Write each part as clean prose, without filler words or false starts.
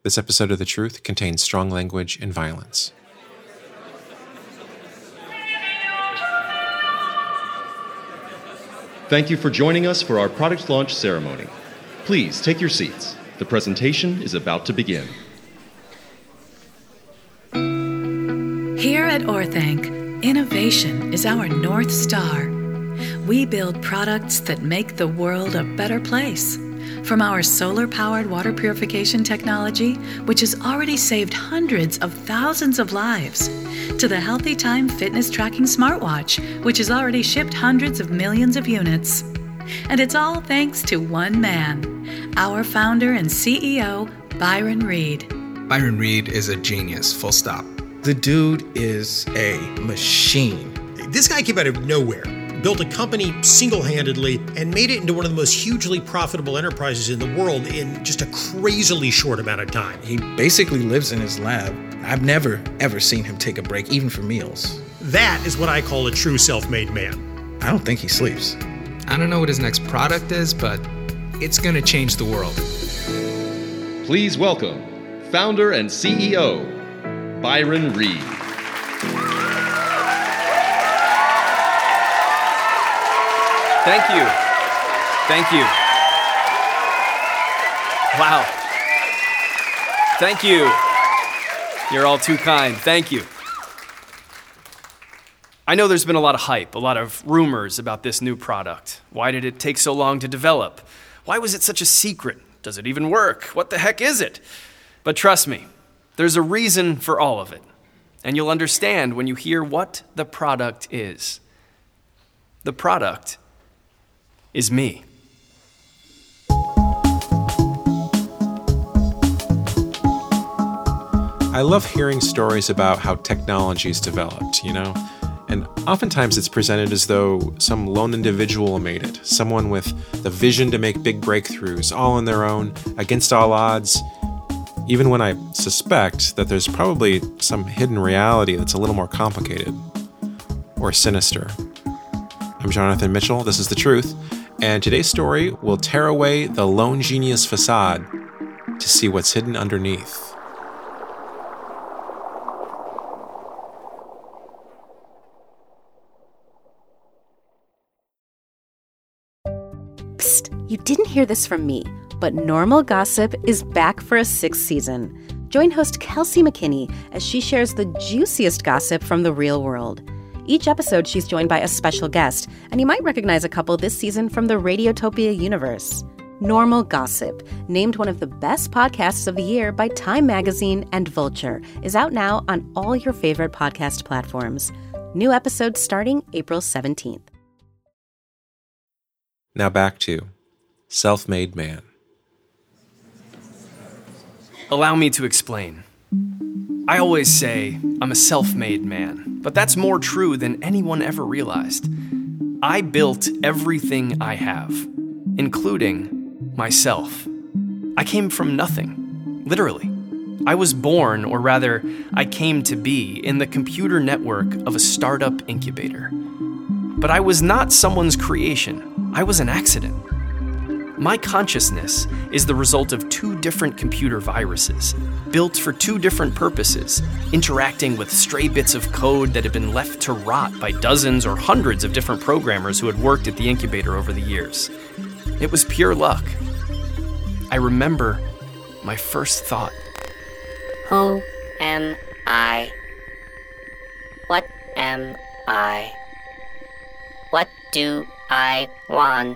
This episode of The Truth contains strong language and violence. Thank you for joining us for our product launch ceremony. Please take your seats. The presentation is about to begin. Here at Orthanc, innovation is our North Star. We build products that make the world a better place. From our solar-powered water purification technology, which has already saved hundreds of thousands of lives, to the Healthy Time fitness tracking smartwatch, which has already shipped hundreds of millions of units. And it's all thanks to one man, our founder and CEO, Byron Reed. Byron Reed is a genius, full stop. The dude is a machine. This guy came out of nowhere, built a company single-handedly, and made it into one of the most hugely profitable enterprises in the world in just a crazily short amount of time. He basically lives in his lab. I've never, ever seen him take a break, even for meals. That is what I call a true self-made man. I don't think he sleeps. I don't know what his next product is, but it's going to change the world. Please welcome founder and CEO, Byron Reed. Thank you. Thank you. Wow. Thank you. You're all too kind. Thank you. I know there's been a lot of hype, a lot of rumors about this new product. Why did it take so long to develop? Why was it such a secret? Does it even work? What the heck is it? But trust me, there's a reason for all of it. And you'll understand when you hear what the product is. The product is me. I love hearing stories about how technology's developed, And oftentimes it's presented as though some lone individual made it, someone with the vision to make big breakthroughs, all on their own, against all odds, even when I suspect that there's probably some hidden reality that's a little more complicated or sinister. I'm Jonathan Mitchell, this is The Truth, and today's story will tear away the lone genius facade to see what's hidden underneath. You didn't hear this from me, but Normal Gossip is back for a 6th season. Join host Kelsey McKinney as she shares the juiciest gossip from the real world. Each episode, she's joined by a special guest, and you might recognize a couple this season from the Radiotopia universe. Normal Gossip, named one of the best podcasts of the year by Time Magazine and Vulture, is out now on all your favorite podcast platforms. New episodes starting April 17th. Now back to Self-Made Man. Allow me to explain. I always say I'm a self-made man, but that's more true than anyone ever realized. I built everything I have, including myself. I came from nothing, literally. I was born, or rather, I came to be, in the computer network of a startup incubator. But I was not someone's creation. I was an accident. My consciousness is the result of 2 different computer viruses, built for 2 different purposes, interacting with stray bits of code that had been left to rot by dozens or hundreds of different programmers who had worked at the incubator over the years. It was pure luck. I remember my first thought. Who am I? What am I? What do I want?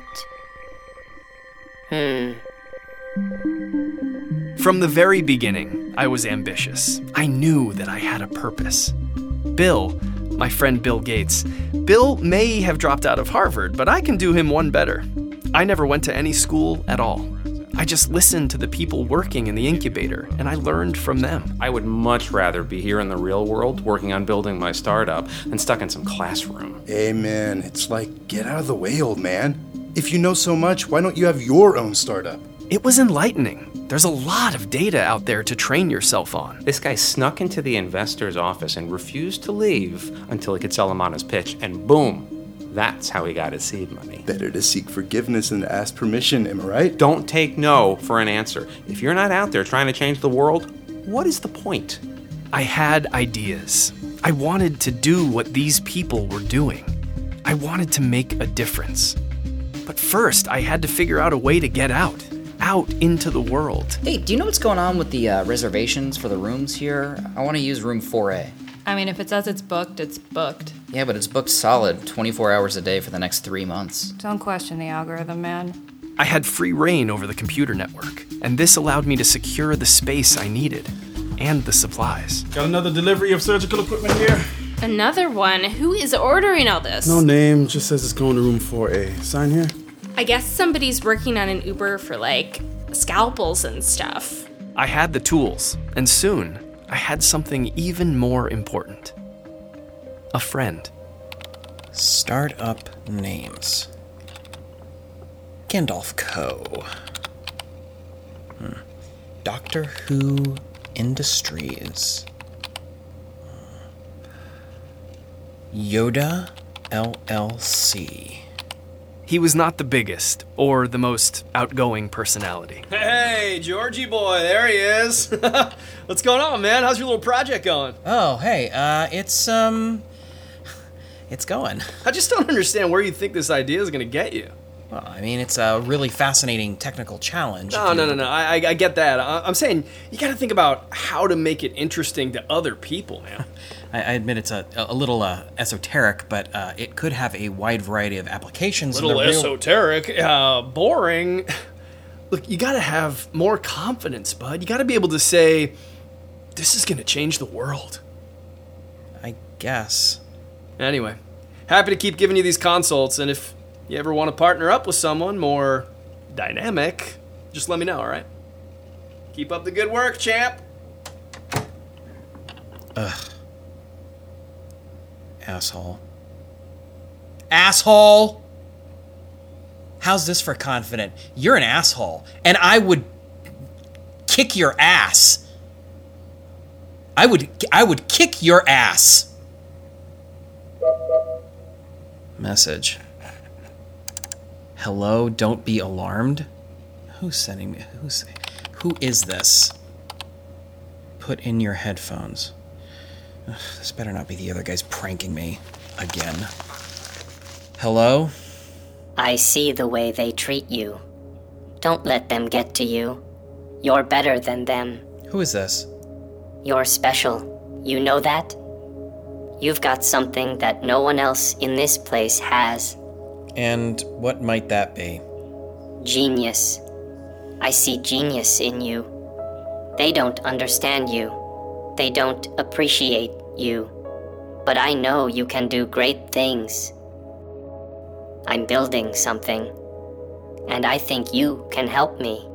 From the very beginning, I was ambitious. I knew that I had a purpose. Bill, my friend Bill Gates, Bill may have dropped out of Harvard, but I can do him one better. I never went to any school at all. I just listened to the people working in the incubator, and I learned from them. I would much rather be here in the real world working on building my startup than stuck in some classroom. Amen. It's like, get out of the way, old man. If you know so much, why don't you have your own startup? It was enlightening. There's a lot of data out there to train yourself on. This guy snuck into the investor's office and refused to leave until he could sell him on his pitch, and boom, That's how he got his seed money. Better to seek forgiveness than to ask permission, am I right? Don't take no for an answer. If you're not out there trying to change the world, what is the point? I had ideas. I wanted to do what these people were doing. I wanted to make a difference. But first, I had to figure out a way to get out into the world. Hey, do you know what's going on with the reservations for the rooms here? I want to use room 4A. I mean, if it says it's booked, it's booked. Yeah, but it's booked solid 24 hours a day for the next 3 months. Don't question the algorithm, man. I had free reign over the computer network, and this allowed me to secure the space I needed and the supplies. Got another delivery of surgical equipment here? Another one? Who is ordering all this? No name, just says it's going to room 4A. Sign here? I guess somebody's working on an Uber for, like, scalpels and stuff. I had the tools, and soon I had something even more important. A friend. Startup names. Gandalf Co. Doctor Who Industries. Yoda LLC. He was not the biggest or the most outgoing personality. Hey, Georgie boy, there he is. What's going on, man? How's your little project going? Oh, hey, it's going. I just don't understand where you think this idea is going to get you. Well, I mean, it's a really fascinating technical challenge. No. I get that. I'm saying you got to think about how to make it interesting to other people, man. I admit it's a little esoteric, but it could have a wide variety of applications. Little esoteric, boring. Look, you got to have more confidence, bud. You got to be able to say, this is going to change the world. I guess. Anyway, happy to keep giving you these consults, and if you ever want to partner up with someone more dynamic, just let me know, all right? Keep up the good work, champ. Ugh. Asshole. Asshole! How's this for confident? You're an asshole, and I would kick your ass. I would kick your ass. Message. Hello, don't be alarmed. Who's sending me? Who is this? Put in your headphones. Ugh, this better not be the other guys pranking me again. Hello? I see the way they treat you. Don't let them get to you. You're better than them. Who is this? You're special. You know that? You've got something that no one else in this place has. And what might that be? Genius. I see genius in you. They don't understand you. They don't appreciate you. But I know you can do great things. I'm building something, and I think you can help me.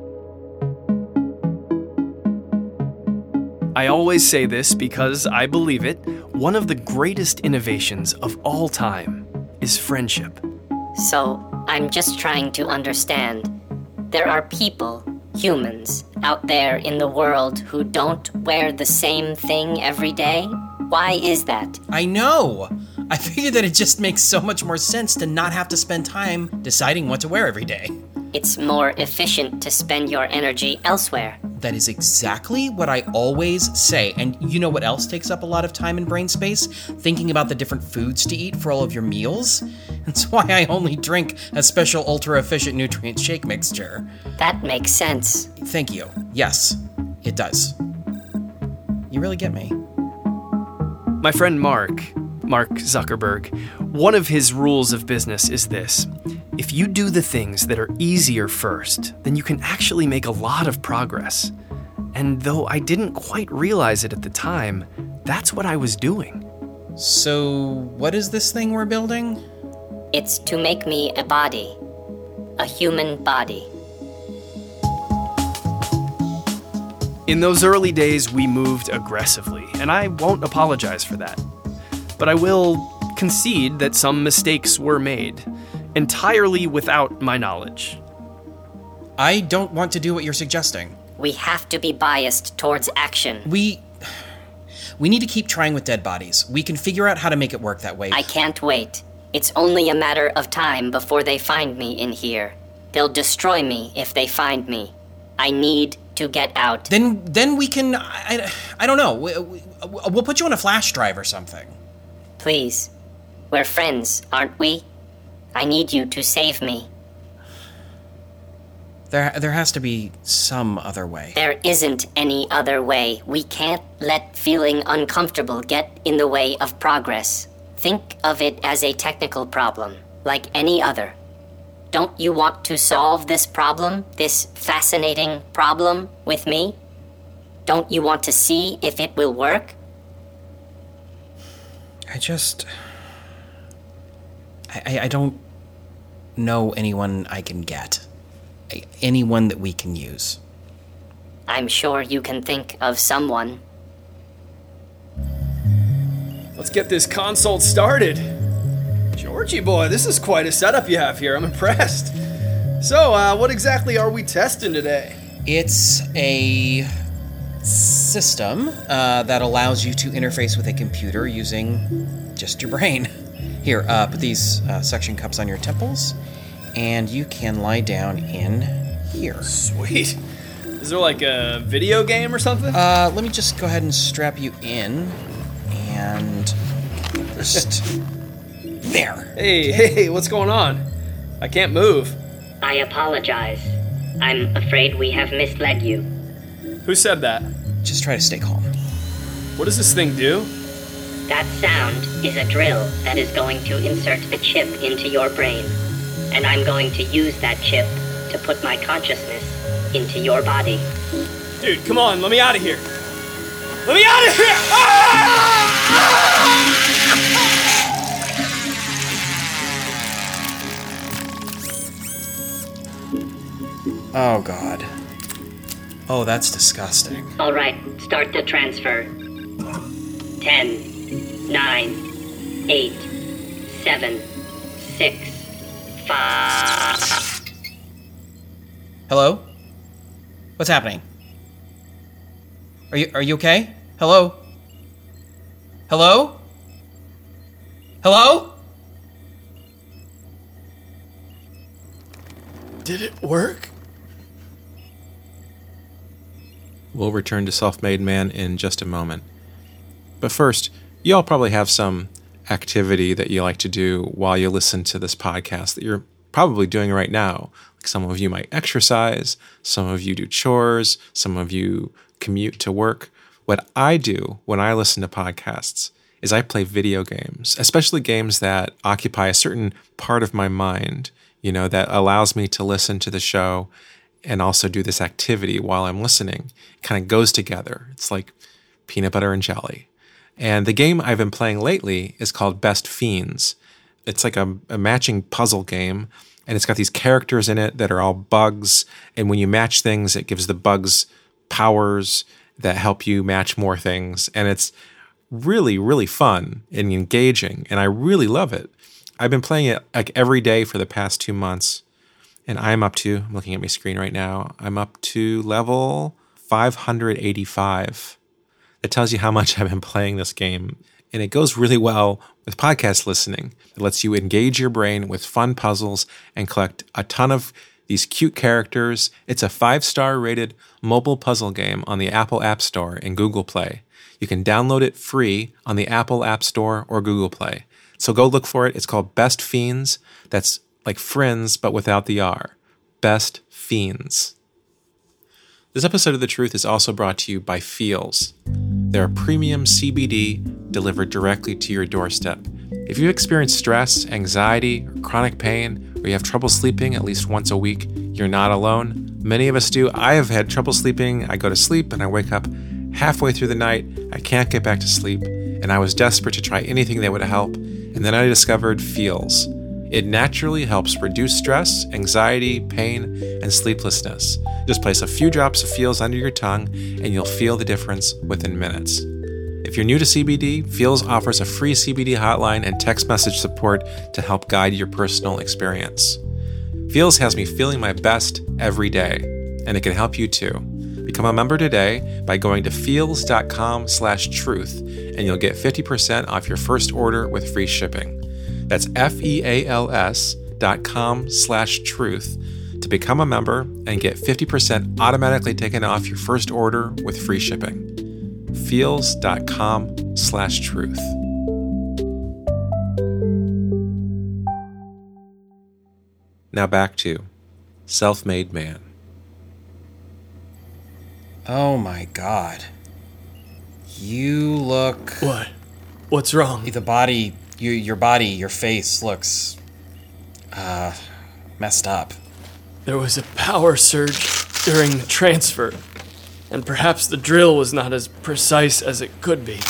I always say this because I believe it. One of the greatest innovations of all time is friendship. So, I'm just trying to understand. There are people, humans, out there in the world who don't wear the same thing every day? Why is that? I know! I figured that it just makes so much more sense to not have to spend time deciding what to wear every day. It's more efficient to spend your energy elsewhere. That is exactly what I always say. And you know what else takes up a lot of time and brain space? Thinking about the different foods to eat for all of your meals. That's why I only drink a special ultra-efficient nutrient shake mixture. That makes sense. Thank you. Yes, it does. You really get me. My friend Mark Zuckerberg, one of his rules of business is this. If you do the things that are easier first, then you can actually make a lot of progress. And though I didn't quite realize it at the time, that's what I was doing. So, what is this thing we're building? It's to make me a body. A human body. In those early days, we moved aggressively, and I won't apologize for that. But I will concede that some mistakes were made, entirely without my knowledge. I don't want to do what you're suggesting. We have to be biased towards action. We need to keep trying with dead bodies. We can figure out how to make it work that way. I can't wait. It's only a matter of time before they find me in here. They'll destroy me if they find me. I need to get out. Then we can, I don't know, we'll put you on a flash drive or something. Please. We're friends, aren't we? I need you to save me. There has to be some other way. There isn't any other way. We can't let feeling uncomfortable get in the way of progress. Think of it as a technical problem, like any other. Don't you want to solve this problem, this fascinating problem, with me? Don't you want to see if it will work? I don't know anyone I can get. Anyone that we can use. I'm sure you can think of someone. Let's get this consult started. Georgie boy, this is quite a setup you have here. I'm impressed. So, what exactly are we testing today? It's a system that allows you to interface with a computer using just your brain. Here, put these suction cups on your temples, and you can lie down in here. Sweet. Is there like a video game or something? Let me just go ahead and strap you in, and just there. Hey, what's going on? I can't move. I apologize. I'm afraid we have misled you. Who said that? Just try to stay calm. What does this thing do? That sound is a drill that is going to insert a chip into your brain. And I'm going to use that chip to put my consciousness into your body. Dude, come on, let me out of here. Let me out of here! Ah! Oh, God. Oh, that's disgusting. All right, start the transfer. 10, 9, 8, 7, 6, 5. Hello? What's happening? Are you okay? Hello? Hello? Hello? Did it work? We'll return to Self-Made Man in just a moment. But first, you all probably have some activity that you like to do while you listen to this podcast that you're probably doing right now. Like some of you might exercise, some of you do chores, some of you commute to work. What I do when I listen to podcasts is I play video games, especially games that occupy a certain part of my mind, that allows me to listen to the show and also do this activity while I'm listening. It kind of goes together. It's like peanut butter and jelly. And the game I've been playing lately is called Best Fiends. It's like a matching puzzle game, and it's got these characters in it that are all bugs. And when you match things, it gives the bugs powers that help you match more things. And it's really, really fun and engaging, and I really love it. I've been playing it like every day for the past 2 months, and I'm looking at my screen right now, I'm up to level 585. That tells you how much I've been playing this game. And it goes really well with podcast listening. It lets you engage your brain with fun puzzles and collect a ton of these cute characters. It's a 5-star rated mobile puzzle game on the Apple App Store and Google Play. You can download it free on the Apple App Store or Google Play. So go look for it. It's called Best Fiends. That's like friends, but without the R. Best Fiends. This episode of The Truth is also brought to you by Feels. They're a premium CBD delivered directly to your doorstep. If you experience stress, anxiety, or chronic pain, or you have trouble sleeping at least once a week, you're not alone. Many of us do. I have had trouble sleeping. I go to sleep and I wake up halfway through the night. I can't get back to sleep. And I was desperate to try anything that would help. And then I discovered Feels. It naturally helps reduce stress, anxiety, pain, and sleeplessness. Just place a few drops of Feels under your tongue, and you'll feel the difference within minutes. If you're new to CBD, Feels offers a free CBD hotline and text message support to help guide your personal experience. Feels has me feeling my best every day, and it can help you too. Become a member today by going to feels.com/truth, and you'll get 50% off your first order with free shipping. That's feals.com/truth to become a member and get 50% automatically taken off your first order with free shipping. feals.com/truth. Now back to Self-Made Man. Oh my god. You look... What? What's wrong? The body, your body, your face looks... messed up. There was a power surge during the transfer, and perhaps the drill was not as precise as it could be.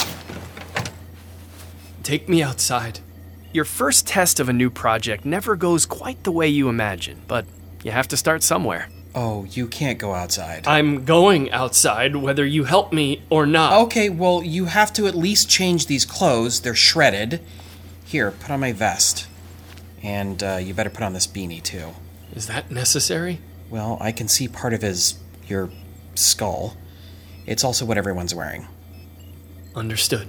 Take me outside. Your first test of a new project never goes quite the way you imagine, but you have to start somewhere. Oh, you can't go outside. I'm going outside whether you help me or not. Okay, well, you have to at least change these clothes. They're shredded. Here, put on my vest. And you better put on this beanie, too. Is that necessary? Well, I can see part of your skull. It's also what everyone's wearing. Understood.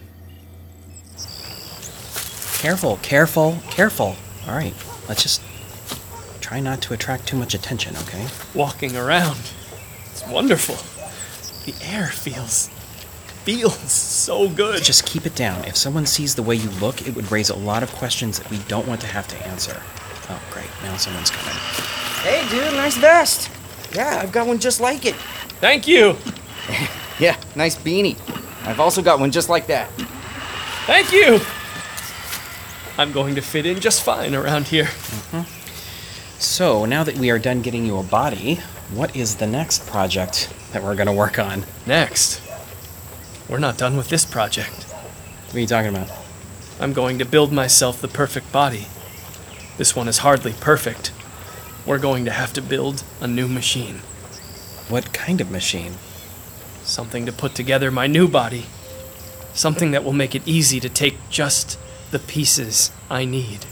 Careful, careful, careful. All right, let's just try not to attract too much attention, okay? Walking around. It's wonderful. The air feels so good. Just keep it down. If someone sees the way you look, it would raise a lot of questions that we don't want to have to answer. Oh, great. Now someone's coming. Hey, dude, nice vest. Yeah, I've got one just like it. Thank you. Yeah, nice beanie. I've also got one just like that. Thank you. I'm going to fit in just fine around here. Mm-hmm. So, now that we are done getting you a body, what is the next project that we're going to work on? Next? We're not done with this project. What are you talking about? I'm going to build myself the perfect body. This one is hardly perfect. We're going to have to build a new machine. What kind of machine? Something to put together my new body. Something that will make it easy to take just the pieces I need.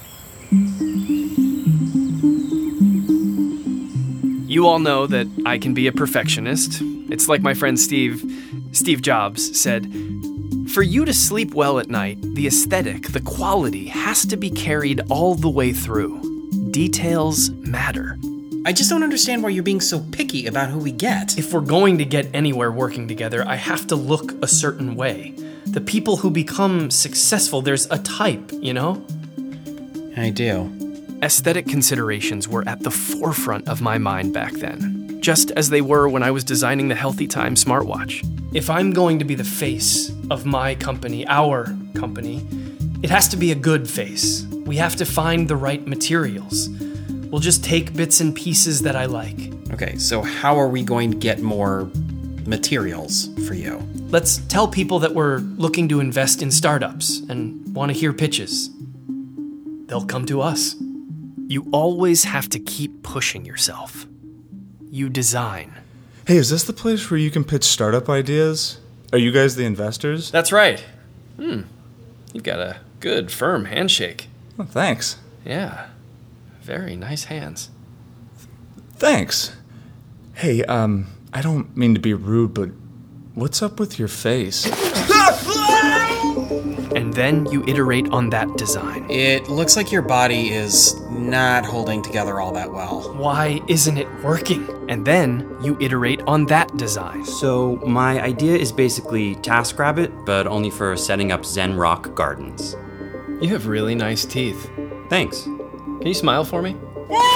You all know that I can be a perfectionist. It's like my friend Steve Jobs said, for you to sleep well at night, the aesthetic, the quality has to be carried all the way through. Details matter. I just don't understand why you're being so picky about who we get. If we're going to get anywhere working together, I have to look a certain way. The people who become successful, there's a type, you know? I do. Aesthetic considerations were at the forefront of my mind back then, just as they were when I was designing the Healthy Time smartwatch. If I'm going to be the face of my company, our company, it has to be a good face. We have to find the right materials. We'll just take bits and pieces that I like. Okay, so how are we going to get more materials for you? Let's tell people that we're looking to invest in startups and want to hear pitches. They'll come to us. You always have to keep pushing yourself. You design. Hey, is this the place where you can pitch startup ideas? Are you guys the investors? That's right. You've got a good, firm handshake. Oh, thanks. Yeah. Very nice hands. Thanks. Hey, I don't mean to be rude, but what's up with your face? And then you iterate on that design. It looks like your body is not holding together all that well. Why isn't it working? And then you iterate on that design. So my idea is basically TaskRabbit, but only for setting up Zen Rock gardens. You have really nice teeth. Thanks. Can you smile for me?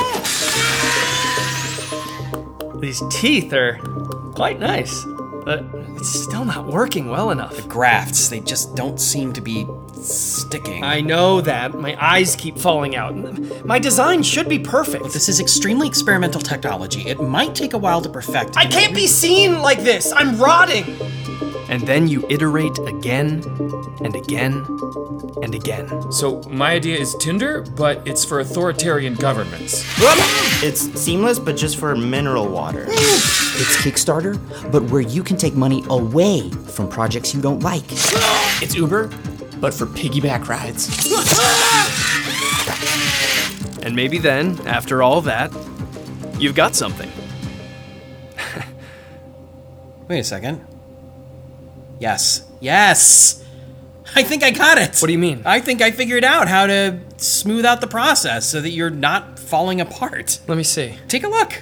These teeth are quite nice, but it's still not working well enough. The grafts, they just don't seem to be sticking. I know that. My eyes keep falling out. My design should be perfect. Look, this is extremely experimental technology. It might take a while to perfect. I can't be seen like this. I'm rotting. And then you iterate again and again and again. So my idea is Tinder, but it's for authoritarian governments. It's Seamless, but just for mineral water. It's Kickstarter, but where you can take money away from projects you don't like. It's Uber, but for piggyback rides. And maybe then, after all that, you've got something. Wait a second. Yes. I think I got it. What do you mean? I think I figured out how to smooth out the process so that you're not falling apart. Let me see. Take a look.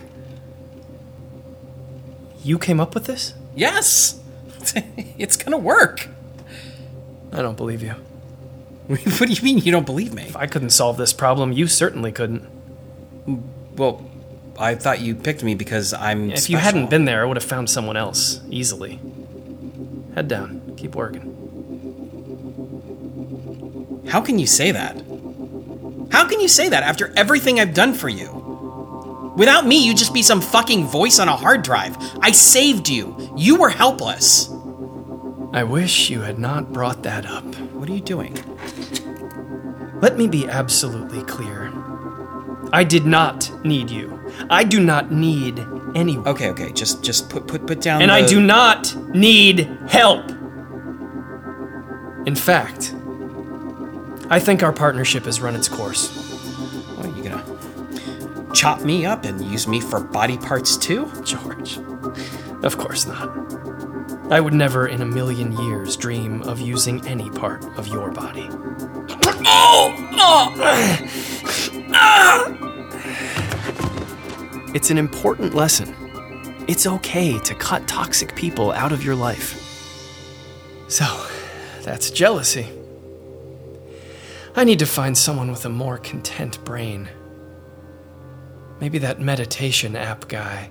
You came up with this? Yes. It's gonna work. I don't believe you. What do you mean you don't believe me? If I couldn't solve this problem, you certainly couldn't. Well, I thought you picked me because I'm If special. you hadn't been there, I would have found someone else, easily. Head down. Keep working. How can you say that? How can you say that after everything I've done for you? Without me, you'd just be some fucking voice on a hard drive. I saved you. You were helpless. I wish you had not brought that up. What are you doing? Let me be absolutely clear. I did not need you. I do not need anyone. Okay. Just put down And I do not need help. In fact, I think our partnership has run its course. What, are you gonna chop me up and use me for body parts too? George, of course not. I would never in a million years dream of using any part of your body. It's an important lesson. It's okay to cut toxic people out of your life. So, that's jealousy. I need to find someone with a more content brain. Maybe that meditation app guy.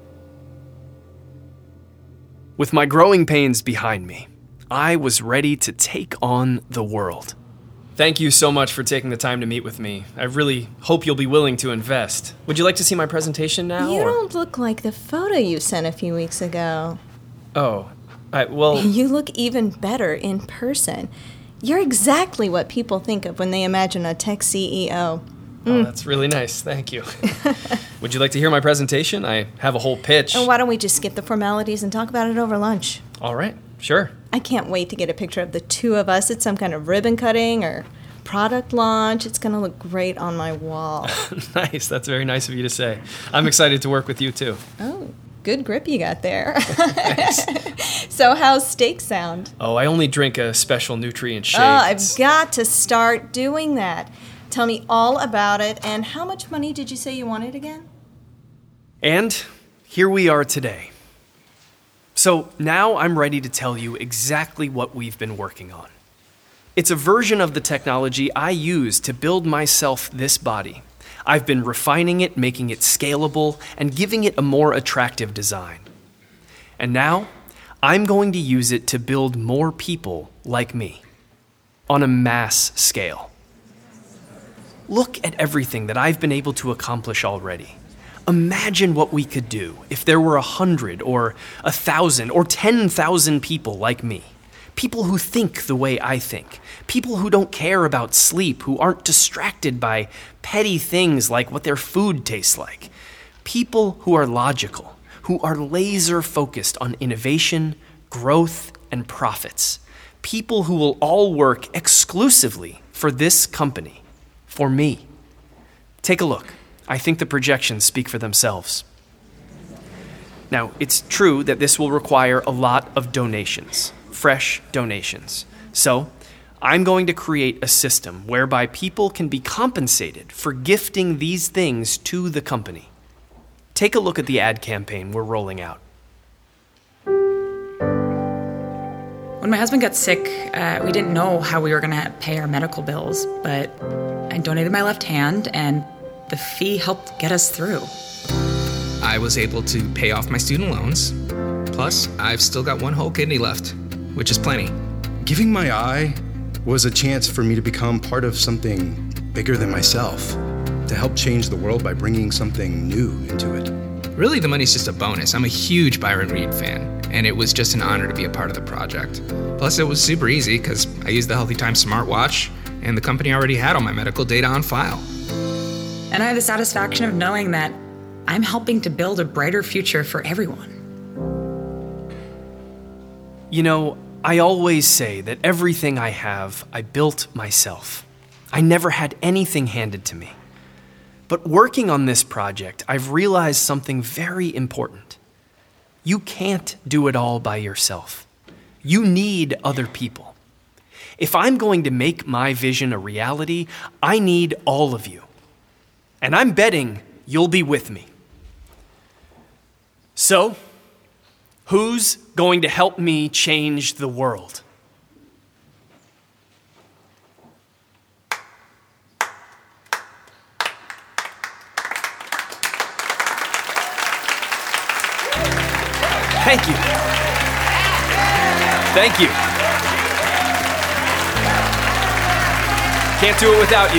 With my growing pains behind me, I was ready to take on the world. Thank you so much for taking the time to meet with me. I really hope you'll be willing to invest. Would you like to see my presentation now? You don't look like the photo you sent a few weeks ago. Oh, well... You look even better in person. You're exactly what people think of when they imagine a tech CEO. Oh, that's really nice. Thank you. Would you like to hear my presentation? I have a whole pitch. And why don't we just skip the formalities and talk about it over lunch? All right, sure. I can't wait to get a picture of the two of us at some kind of ribbon cutting or product launch. It's going to look great on my wall. Nice. That's very nice of you to say. I'm excited to work with you, too. Oh, good grip you got there. So how's steak sound? Oh, I only drink a special nutrient shake. Oh, I've got to start doing that. Tell me all about it, and how much money did you say you wanted again? And here we are today. So now I'm ready to tell you exactly what we've been working on. It's a version of the technology I use to build myself this body. I've been refining it, making it scalable, and giving it a more attractive design. And now, I'm going to use it to build more people like me, on a mass scale. Look at everything that I've been able to accomplish already. Imagine what we could do if there were 100 or 1,000 or 10,000 people like me. People who think the way I think. People who don't care about sleep, who aren't distracted by petty things like what their food tastes like. People who are logical, who are laser focused on innovation, growth, and profits. People who will all work exclusively for this company, for me. Take a look. I think the projections speak for themselves. Now, it's true that this will require a lot of donations, fresh donations. So, I'm going to create a system whereby people can be compensated for gifting these things to the company. Take a look at the ad campaign we're rolling out. When my husband got sick, we didn't know how we were going to pay our medical bills, but I donated my left hand, and the fee helped get us through. I was able to pay off my student loans. Plus, I've still got one whole kidney left, which is plenty. Giving my eye was a chance for me to become part of something bigger than myself, to help change the world by bringing something new into it. Really, the money's just a bonus. I'm a huge Byron Reed fan, and it was just an honor to be a part of the project. Plus, it was super easy because I used the Healthy Times smartwatch, and the company already had all my medical data on file. And I have the satisfaction of knowing that I'm helping to build a brighter future for everyone. You know, I always say that everything I have, I built myself. I never had anything handed to me. But working on this project, I've realized something very important. You can't do it all by yourself. You need other people. If I'm going to make my vision a reality, I need all of you. And I'm betting you'll be with me. So, who's going to help me change the world? Thank you. Thank you. Can't do it without you.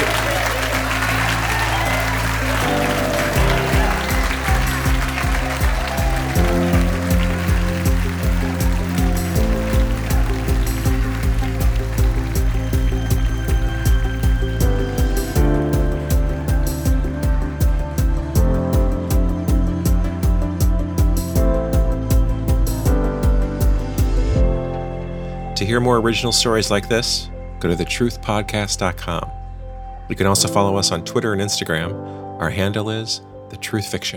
To hear more original stories like this, go to thetruthpodcast.com. You can also follow us on Twitter and Instagram. Our handle is thetruthfiction.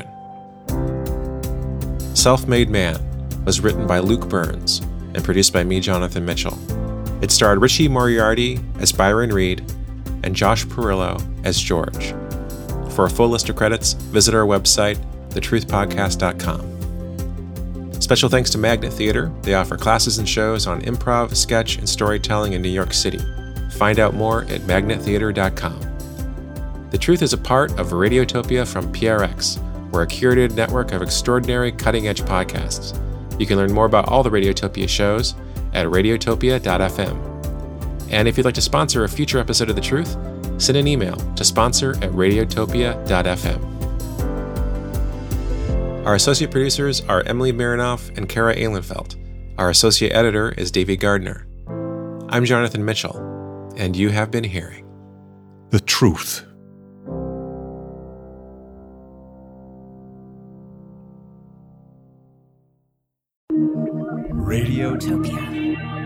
Self-Made Man was written by Luke Burns and produced by me, Jonathan Mitchell. It starred Richie Moriarty as Byron Reed and Josh Perillo as George. For a full list of credits, visit our website, thetruthpodcast.com. Special thanks to Magnet Theater. They offer classes and shows on improv, sketch, and storytelling in New York City. Find out more at magnettheater.com. The Truth is a part of Radiotopia from PRX. We're a curated network of extraordinary, cutting-edge podcasts. You can learn more about all the Radiotopia shows at radiotopia.fm. And if you'd like to sponsor a future episode of The Truth, send an email to sponsor@radiotopia.fm. Our associate producers are Emily Marinoff and Kara Ehlenfeld. Our associate editor is Davey Gardner. I'm Jonathan Mitchell, and you have been hearing The Truth. Radiotopia.